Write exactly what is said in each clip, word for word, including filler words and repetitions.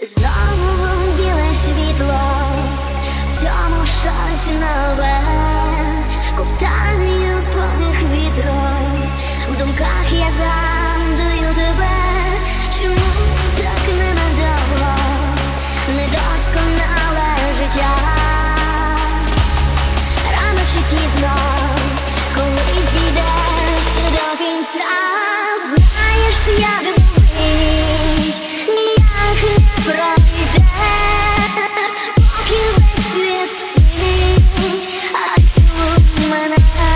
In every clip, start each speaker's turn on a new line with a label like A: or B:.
A: Знову біле світло, в цьому щось нове, ковтаю подих вітру, в думках я згадую тебе. Чому так ненадовго, недосконале життя? Рано чи пізно, колись дійде все до кінця. Знаєш, як болить, ніяк не пройде, поки весь світ спить, а ти тут мене.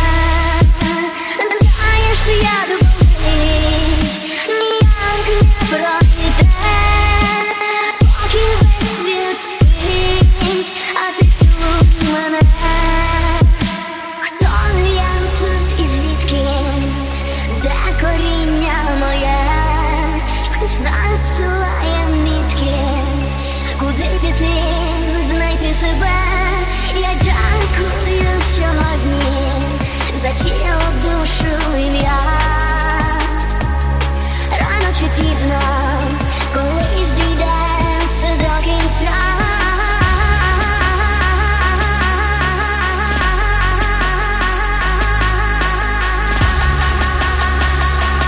A: Знаєш, як болить, ніяк не пройде, поки весь світ спить, а ти тут мене. Хто я тут і звідки, де коріння моє? Хтось надсилає мітки, куди піти, знайти себе. Я дякую сьогодні за тіло, душу, ім'я. Рано чи пізно, колись дійде все до кінця.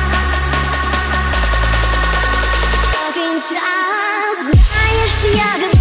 A: До кінця. Знаєш, як